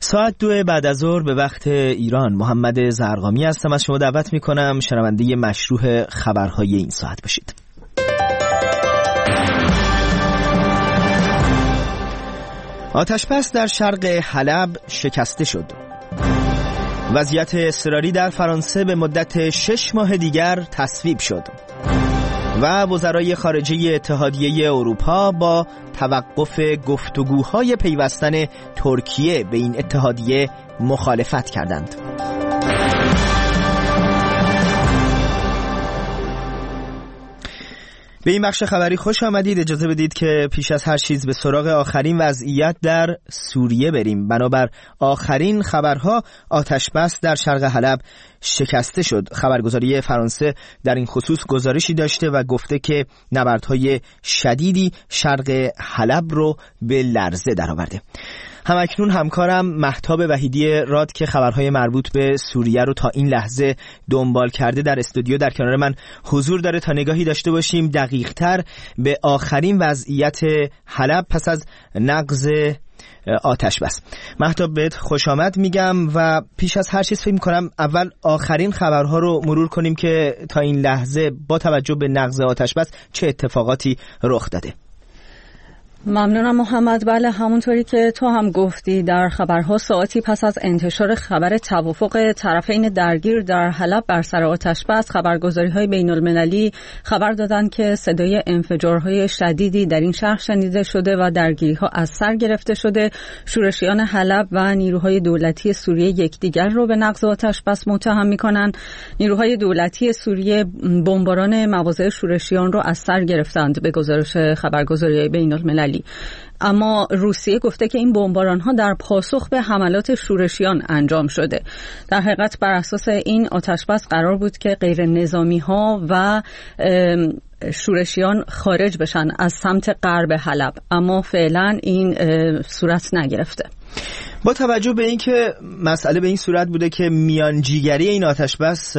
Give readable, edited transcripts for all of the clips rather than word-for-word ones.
ساعت 2 بعد از ظهر به وقت ایران. محمد زرقامی هستم. از شما دعوت میکنم شنونده مشروع خبرهای این ساعت باشید. آتش‌بس در شرق حلب شکسته شد. وضعیت اضطراری در فرانسه به مدت 6 ماه دیگر تصویب شد. و وزرای خارجه اتحادیه اروپا با توقف گفتگوهای پیوستن ترکیه به این اتحادیه مخالفت کردند. به این بخش خبری خوش آمدید. اجازه بدید که پیش از هر چیز به سراغ آخرین وضعیت در سوریه بریم. بنابر آخرین خبرها آتش‌بس در شرق حلب شکسته شد. خبرگزاری فرانسه در این خصوص گزارشی داشته و گفته که نبردهای شدیدی شرق حلب رو به لرزه درآورده. همکنون همکارم مهتاب وحیدی راد که خبرهای مربوط به سوریه رو تا این لحظه دنبال کرده در استودیو در کنار من حضور داره تا نگاهی داشته باشیم دقیق‌تر به آخرین وضعیت حلب پس از نقض آتش‌بس. مهتاب بهت خوش آمد میگم و پیش از هر چیز فکر می‌کنم اول آخرین خبرها رو مرور کنیم که تا این لحظه با توجه به نقض آتش‌بس چه اتفاقاتی رخ داده. ممنونم محمد. بله، همونطوری که تو هم گفتی در خبرها ساعتی پس از انتشار خبر توافق طرفین درگیر در حلب بر سر آتش‌بس، خبرگزاری‌های بین‌المللی خبر دادند که صدای انفجارهای شدیدی در این شهر شنیده شده و درگیری‌ها از سر گرفته شده. شورشیان حلب و نیروهای دولتی سوریه یکدیگر رو به نقض آتش‌بس متهم می‌کنند. نیروهای دولتی سوریه بمباران مواضع شورشیان رو از سر گرفتند به گزارش خبرگزاری‌های بین‌المللی. اما روسیه گفته که این بمباران‌ها در پاسخ به حملات شورشیان انجام شده. در حقیقت بر اساس این آتش‌بس قرار بود که غیر نظامی‌ها و شورشیان خارج بشن از سمت غرب حلب، اما فعلا این صورت نگرفته. با توجه به اینکه مسئله به این صورت بوده که میانجیگری این آتش‌بس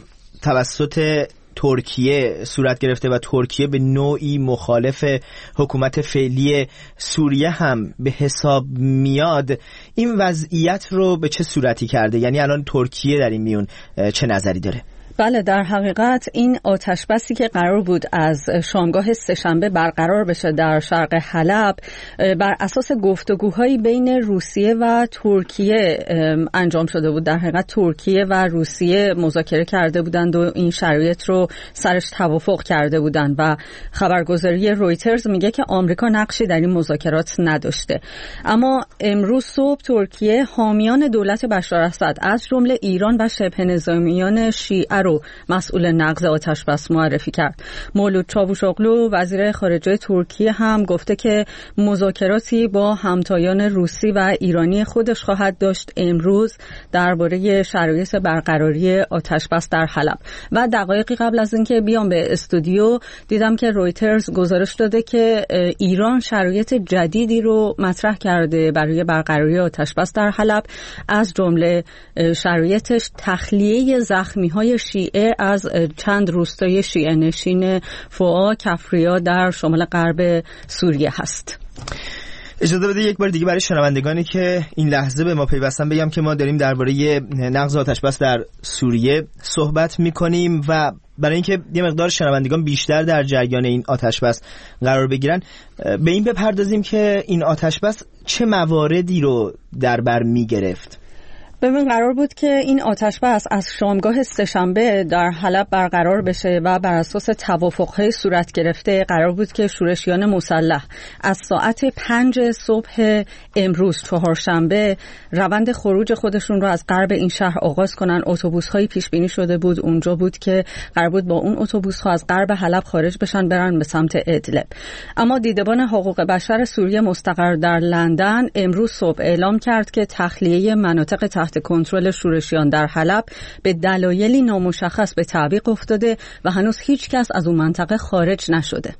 توسط ترکیه صورت گرفته و ترکیه به نوعی مخالف حکومت فعلی سوریه هم به حساب میاد، این وضعیت رو به چه صورتی کرده؟ یعنی الان ترکیه در این میون چه نظری داره؟ بله، در حقیقت این آتش‌بسی که قرار بود از شامگاه سه‌شنبه برقرار بشه در شرق حلب بر اساس گفتگوهایی بین روسیه و ترکیه انجام شده بود. در حقیقت ترکیه و روسیه مذاکره کرده بودند و این شرایط رو سرش توافق کرده بودند و خبرگزاری رویترز میگه که آمریکا نقشی در این مذاکرات نداشته. اما امروز صبح ترکیه حامیان دولت بشار اسد از جمله ایران و شبه نظامیان شیعه رو مسئول نقض آتش‌بس معرفی کرد. مولود چاوشاغلو وزیر خارجه ترکیه هم گفته که مذاکراتی با همتایان روسی و ایرانی خودش خواهد داشت امروز درباره شرایط برقراری آتش‌بس در حلب. و دقایقی قبل از اینکه بیام به استودیو دیدم که رویترز گزارش داده که ایران شرایط جدیدی رو مطرح کرده برای برقراری آتش‌بس در حلب، از جمله شرایطش تخلیه زخمی‌های شیعه از چند روستای شیعه نشین فوآ کفریا در شمال غرب سوریه هست. اجازه بده یک بار دیگه برای شنوندگانی که این لحظه به ما پیوستن بگم که ما داریم درباره نقض آتش‌بس در سوریه صحبت می‌کنیم و برای اینکه یه مقدار شنوندگان بیشتر در جریان این آتش‌بس قرار بگیرن به این بپردازیم که این آتش‌بس چه مواردی رو در بر می‌گرفت. ببین، قرار بود که این آتش‌بس از شامگاه سه‌شنبه در حلب برقرار بشه و بر اساس توافق‌های صورت گرفته قرار بود که شورشیان مسلح از ساعت 5 صبح امروز چهارشنبه روند خروج خودشون رو از غرب این شهر آغاز کنن. اتوبوس‌هایی پیش بینی شده بود اونجا بود که قرار بود با اون اتوبوس‌ها از غرب حلب خارج بشن برن به سمت ادلب. اما دیدبان حقوق بشر سوریه مستقر در لندن امروز صبح اعلام کرد که تخلیه مناطق تحت کنترل شورشیان در حلب به دلایلی نامشخص به تعویق افتاده و هنوز هیچ کس از اون منطقه خارج نشده.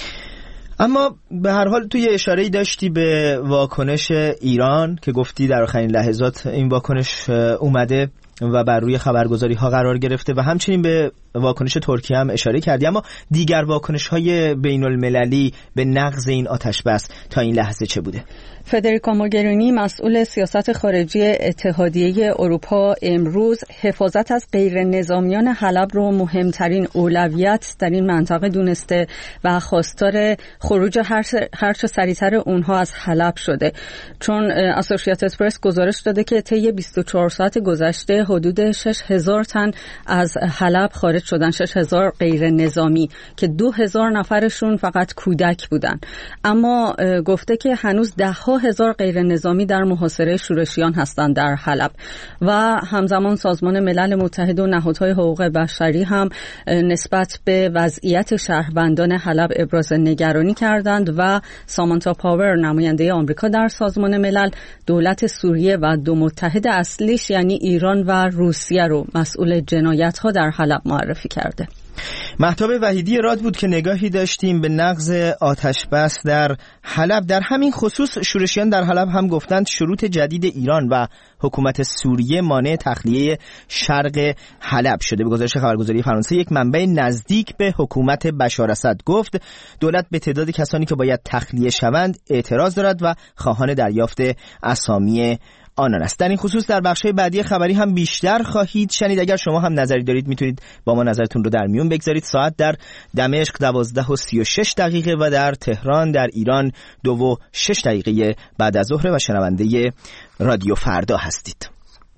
اما به هر حال توی اشاره‌ای داشتی به واکنش ایران که گفتی در آخرین لحظات این واکنش اومده. و بر روی خبرگزاری‌ها قرار گرفته و همچنین به واکنش ترکیه هم اشاره کردی، اما دیگر واکنش‌های بین‌المللی به نقض این آتش‌بس تا این لحظه چه بوده؟ فدریکا موگرینی مسئول سیاست خارجی اتحادیه اروپا امروز حفاظت از غیر نظامیان حلب رو مهمترین اولویت در این منطقه دونسته و خواستار خروج هر چه سریعتر اونها از حلب شده، چون اسوسییتد پرس گزارش داده که طی 24 ساعت گذشته حدود 6000 تن از حلب خارج شدن، 6000 غیر نظامی که 2000 نفرشون فقط کودک بودن. اما گفته که هنوز 10,000 غیر نظامی در محاصره شورشیان هستند در حلب و همزمان سازمان ملل متحد و نهادهای حقوق بشری هم نسبت به وضعیت شهروندان حلب ابراز نگرانی کردند و سامانتا پاور نماینده آمریکا در سازمان ملل دولت سوریه و دو متحد اصلیش یعنی ایران و روسیه رو مسئول جنایت‌ها در حلب معرفی کرده. مهتاب وحیدی راد بود که نگاهی داشتیم به نقض آتش‌بس در حلب. در همین خصوص شورشیان در حلب هم گفتند شروط جدید ایران و حکومت سوریه مانع تخلیه شرق حلب شده. به گزارش خبرگزاری فرانسه یک منبع نزدیک به حکومت بشار اسد گفت دولت به تعداد کسانی که باید تخلیه شوند اعتراض دارد و خواهان دریافت اسامی آنان است. در این خصوص در بخش‌های بعدی خبری هم بیشتر خواهید شنید. اگر شما هم نظری دارید میتونید با ما نظرتون رو در میون بگذارید. ساعت در دمشق 12:36 و در تهران در ایران 2:06 بعد از ظهر و شنونده رادیو فردا هستید.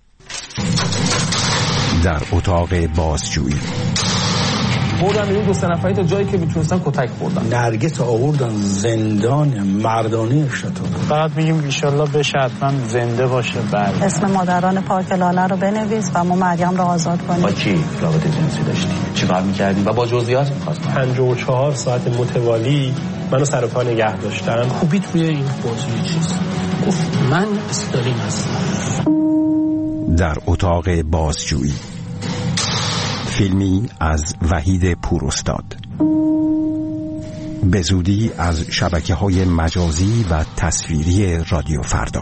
در اتاق بازجویی بردن این 2-3 نفری تا جایی که میتونستن کتک خوردن. نرگس آوردن زندان مردانه شطور. فقط میگیم ان شاءالله بشه حتما زنده باشه. بله. اسم مادران پاک لاله رو بنویس و ما مریم رو آزاد کنیم. با کی رابطه جنسی داشتی؟ چیکار می‌کردی؟ و با جزئیات می‌خواستم. 54 ساعت متوالی منو سر پا نگه داشتن. خوبی توی این موضوع چیز گفت من استالین هستم. در اتاق بازجویی فیلمی از وحید پوراستاد به زودی از شبکه‌های مجازی و تصویری رادیو فردا.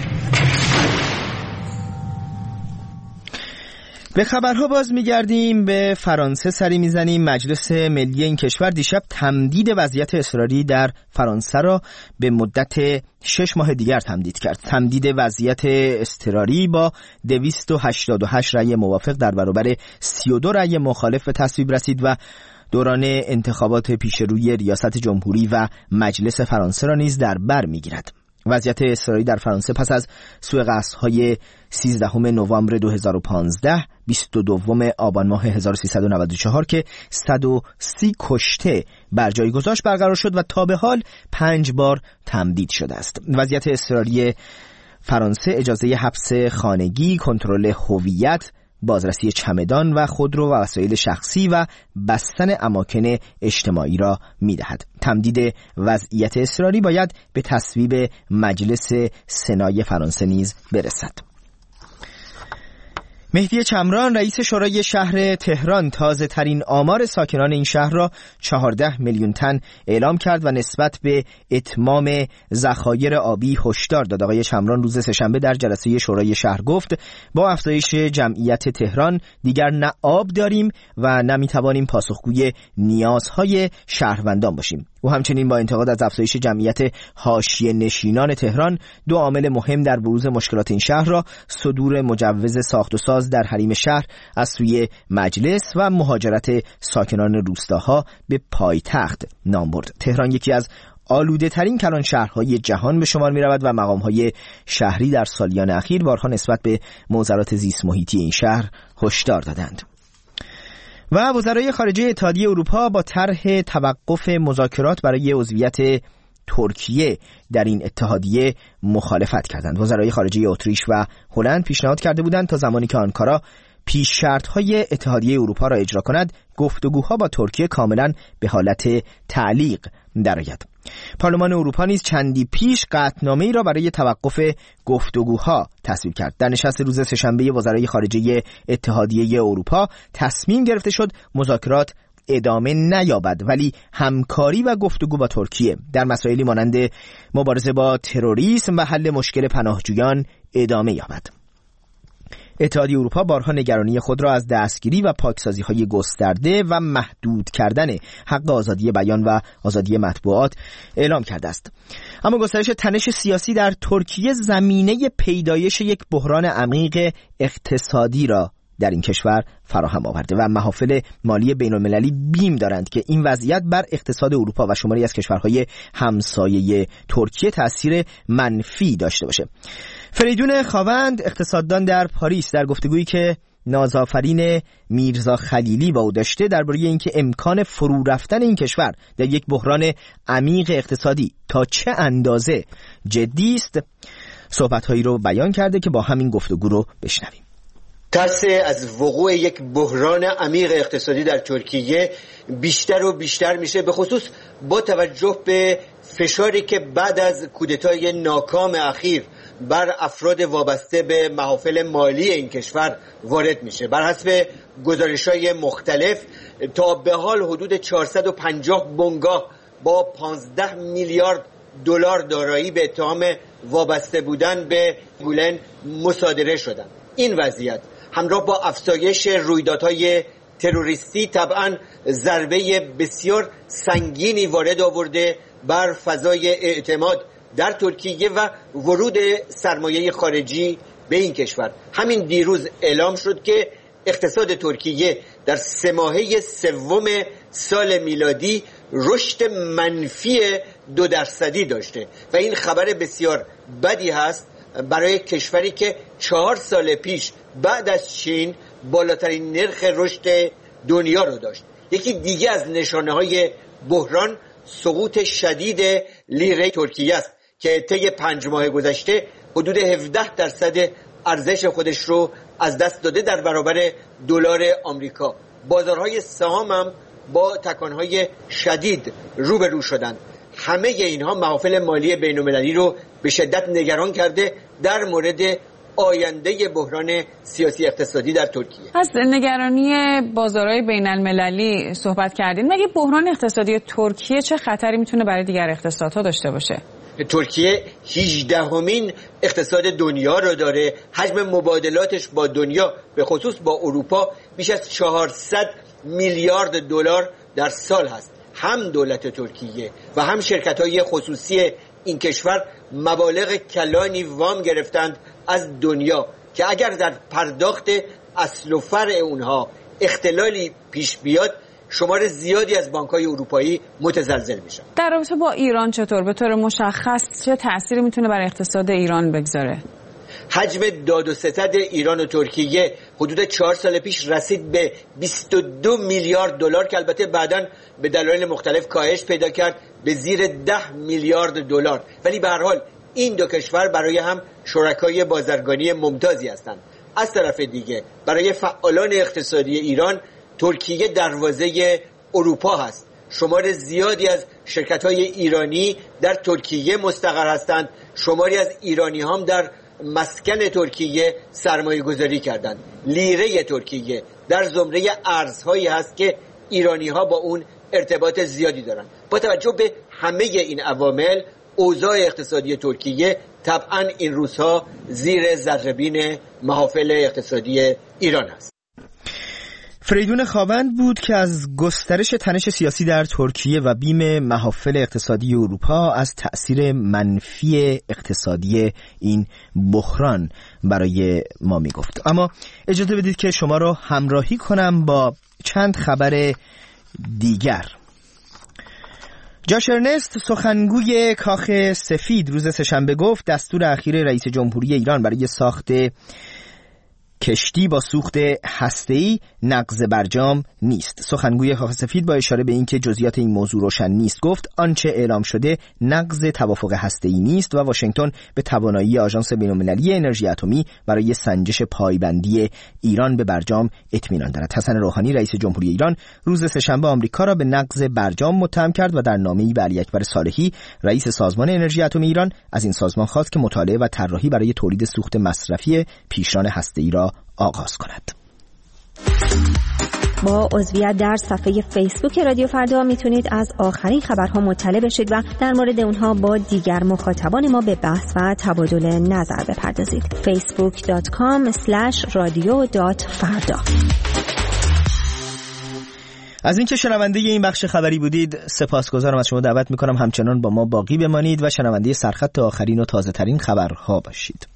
به خبرها باز میگردیم. به فرانسه سری میزنیم. مجلس ملی این کشور دیشب تمدید وضعیت اضطراری در فرانسه را به مدت 6 ماه دیگر تمدید کرد. تمدید وضعیت اضطراری با 288 رأی موافق در برابر 32 رأی مخالف به تصویب رسید و دوران انتخابات پیشروی ریاست جمهوری و مجلس فرانسه را نیز در بر میگیرد. وضعیت اضطراری در فرانسه پس از سوء قصدهای 13 نوامبر 2015 22 آبان ماه 1394 که 130 کشته بر جای گذاشت برقرار شد و تا به حال 5 بار تمدید شده است. وضعیت اضطراری فرانسه اجازه حبس خانگی، کنترل هویت، بازرسی چمدان و خودرو و وسایل شخصی و بستن اماکن اجتماعی را می‌دهد. تمدید وضعیت اضطراری باید به تصویب مجلس سنای فرانسه نیز برسد. مهدی چمران رئیس شورای شهر تهران تازه ترین آمار ساکنان این شهر را 14 میلیون تن اعلام کرد و نسبت به اتمام ذخایر آبی هشدار داد. آقای چمران روز سه‌شنبه در جلسه شورای شهر گفت با افزایش جمعیت تهران دیگر نه آب داریم و نه میتوانیم پاسخگوی نیازهای شهروندان باشیم. او همچنین با انتقاد از افزایش جمعیت حاشیه نشینان تهران دو عامل مهم در بروز مشکلات این شهر را صدور مجوز ساخت و ساز در حریم شهر از سوی مجلس و مهاجرت ساکنان روستاها به پایتخت نام برد. تهران یکی از آلوده ترین کلان شهرهای جهان به شمار می رود و مقامهای شهری در سالیان اخیر بارها نسبت به معضلات زیست محیطی این شهر هشدار دادند. و وزرای خارجه اتحادیه اروپا با طرح توقف مذاکرات برای عضویت ترکیه در این اتحادیه مخالفت کردند. وزرای خارجه اتریش و هلند پیشنهاد کرده بودند تا زمانی که آنکارا پیش شرط‌های اتحادیه اروپا را اجرا کند، گفتگوها با ترکیه کاملا به حالت تعلیق درآید. پارلمان اروپا نیز چندی پیش قطعنامه‌ای را برای توقف گفتگوها تصویب کرد. در نشست روز سه‌شنبه وزرای خارجه اتحادیه اروپا تصمیم گرفته شد مذاکرات ادامه نیابد ولی همکاری و گفتگو با ترکیه در مسائلی مانند مبارزه با تروریسم و حل مشکل پناهجویان ادامه یابد. اتحادیه اروپا بارها نگرانی خود را از دستگیری و پاکسازی‌های گسترده و محدود کردن حق آزادی بیان و آزادی مطبوعات اعلام کرده است. اما گسترش تنش سیاسی در ترکیه زمینه پیدایش یک بحران عمیق اقتصادی را در این کشور فراهم آورده و محافل مالی بین‌المللی بیم دارند که این وضعیت بر اقتصاد اروپا و شماری از کشورهای همسایه ترکیه تأثیر منفی داشته باشه. فریدون خاوند، اقتصاددان در پاریس، در گفتگویی که نازآفرین میرزا خلیلی با او داشته درباره اینکه امکان فرو رفتن این کشور در یک بحران عمیق اقتصادی تا چه اندازه جدی است، صحبت‌هایی رو بیان کرده که با همین گفتگو رو بشنویم. ترس از وقوع یک بحران عمیق اقتصادی در ترکیه بیشتر و بیشتر میشه، به خصوص با توجه به فشاری که بعد از کودتای ناکام اخیر بر افراد وابسته به محافل مالی این کشور وارد میشه. بر حسب گزارش‌های مختلف تا به حال حدود 450 بنگاه با 15 میلیارد دلار دارایی به اتهام وابسته بودن به گولن مصادره شدند. این وضعیت همراه با افزایش رویدادهای تروریستی طبعاً ضربه بسیار سنگینی وارد آورده بر فضای اعتماد در ترکیه و ورود سرمایه خارجی به این کشور. همین دیروز اعلام شد که اقتصاد ترکیه در 3 ماهه سوم سال میلادی رشد منفی 2% داشته و این خبر بسیار بدی هست برای کشوری که 4 سال پیش بعد از چین بالاترین نرخ رشد دنیا رو داشت. یکی دیگه از نشانه‌های بحران سقوط شدید لیره ترکیه است که طی 5 ماه گذشته حدود 17% ارزش خودش رو از دست داده در برابر دلار آمریکا. بازارهای سهام هم با تکانهای شدید روبرو شدند. همه اینها محافل مالی بین‌المللی رو به شدت نگران کرده در مورد آینده بحران سیاسی اقتصادی در ترکیه. از نگرانی بازارهای بین‌المللی صحبت کردین. مگه بحران اقتصادی ترکیه چه خطری میتونه برای دیگر اقتصادها داشته باشه؟ ترکیه 18مین اقتصاد دنیا رو داره. حجم مبادلاتش با دنیا به خصوص با اروپا بیش از 400 میلیارد دلار در سال هست. هم دولت ترکیه و هم شرکت‌های خصوصی این کشور مبالغ کلانی وام گرفتند از دنیا که اگر در پرداخت اصل و فرع اونها اختلالی پیش بیاد شمار زیادی از بانک‌های اروپایی متزلزل میشن. در رابطه با ایران چطور؟ به طور مشخص چه تأثیری میتونه برای اقتصاد ایران بگذاره؟ حجم داد و ستد ایران و ترکیه حدود 4 سال پیش رسید به 22 میلیارد دلار که البته بعداً به دلایل مختلف کاهش پیدا کرد به زیر 10 میلیارد دلار. ولی به هر حال این دو کشور برای هم شرکای بازرگانی ممتازی هستند. از طرف دیگه برای فعالان اقتصادی ایران ترکیه دروازه اروپا هست. شمار زیادی از شرکت‌های ایرانی در ترکیه مستقر هستند. شماری از ایرانی هم در مسکن ترکیه سرمایه گذاری کردند. لیره ترکیه در زمره ارزهایی هست که ایرانی ها با اون ارتباط زیادی دارند. با توجه به همه این عوامل اوضاع اقتصادی ترکیه طبعا این روزها زیر ذره‌بین محافل اقتصادی ایران است. فریدون خاوند بود که از گسترش تنش سیاسی در ترکیه و بیم محافل اقتصادی اروپا از تأثیر منفی اقتصادی این بحران برای ما میگفت. اما اجازه بدید که شما رو همراهی کنم با چند خبر دیگر. جاش ارنست، سخنگوی کاخ سفید، روز سه‌شنبه گفت دستور اخیر رئیس جمهوری ایران برای ساخت کشتی با سوخت هسته‌ای نقض برجام نیست. سخنگوی کاخ سفید با اشاره به اینکه جزئیات این موضوع روشن نیست گفت آنچه اعلام شده نقض توافق هسته‌ای نیست و واشنگتن به توانایی آژانس بین‌المللی انرژی اتمی برای سنجش پایبندی ایران به برجام اطمینان دارد. حسن روحانی رئیس جمهوری ایران روز سه‌شنبه آمریکا را به نقض برجام متهم کرد و در نامه‌ای به علی اکبر صالحی رئیس سازمان انرژی اتمی ایران از این سازمان خواست که مطالعه و طراحی برای تولید سوخت مصرفی پیشران هسته‌ای را آغاز کند. با عضویت در صفحه فیسبوک رادیو فردا میتونید از آخرین خبرها مطلع بشید و در مورد اونها با دیگر مخاطبان ما به بحث و تبادل نظر بپردازید. facebook.com/radio.farda. از اینکه شنونده این بخش خبری بودید سپاسگزارم از شما. دعوت میکنم همچنان با ما باقی بمانید و شنونده سرخط آخرین و تازه ترین خبرها باشید.